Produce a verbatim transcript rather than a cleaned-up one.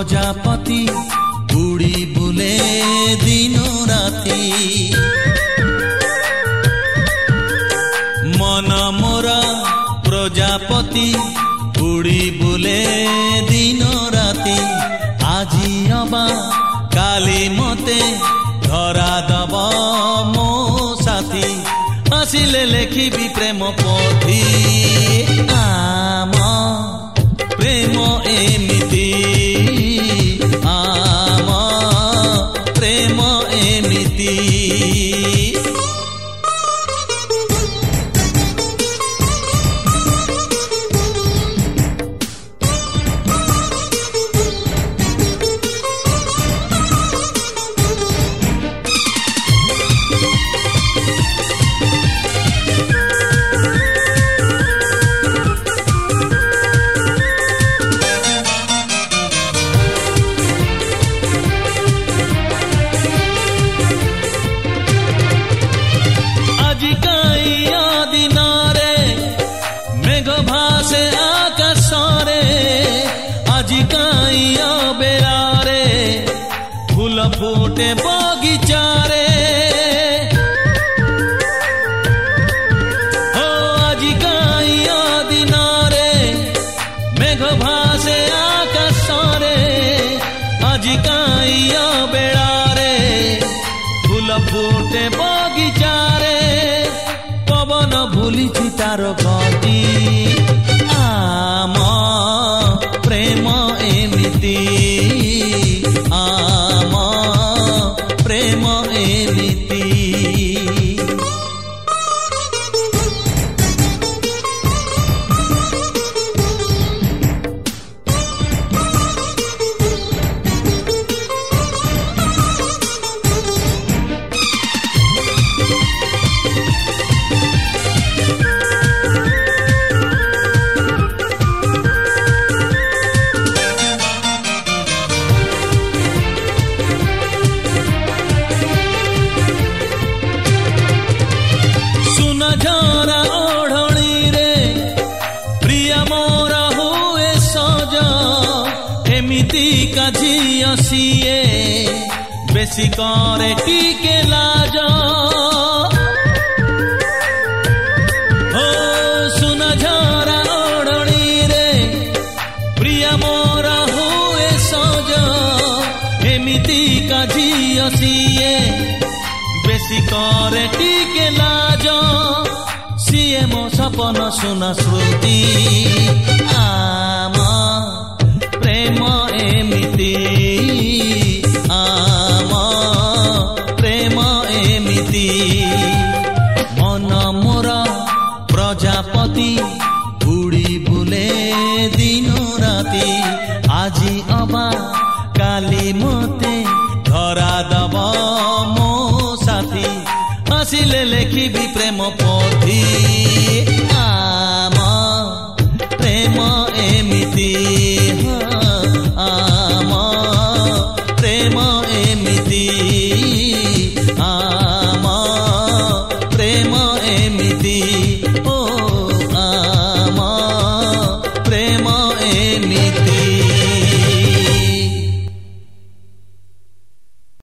ପ୍ରଜାପତି ଉଡ଼ି ବୁଲେ ଦିନ ରାତି। ମନ ମୋର ପ୍ରଜାପତି ଉଡ଼ି ବୁଲେ ଦିନ ରାତି। ଆଜି ଅବା କାଲି ମତେ ଧରା ଦବ ମୋ ସାଥୀ। ଆସିଲେ ଲେଖିବି ପ୍ରେମ ପୋଥି। ଆମ ପ୍ରେମ ଏମିତି, ଆମ ପ୍ରେମ ଏମିତି। फूटे बगीचारे हो आजी काइया दिनारे मेघ भासे आकाशरे। आजी काइया बेड़ारे फूल फूटे बगीचारे। पवन भूलिछि तार गति। आम प्रेम एमिति, आम प्रेम एमिति। सिए बेसी करे टीके लाज। हो सुन झरा ओढ़णी रे प्रिया मोरा हुए सज। एमिति का झियो सिए बेसी करे टीके लाज। सिए मो सपन सुना श्रुति। आम प्रेम एमिति, आम प्रेम एमिति। मन मोर प्रजापति उड़ी बुले दिन राति। आजी अबा काली मते धरा दब मो साथी। आसिले लेखिबि प्रेम पोथी। आम प्रेम एमिति, आम प्रेम एमिति, आम प्रेम एमिति। ओ आम प्रेम एमिति।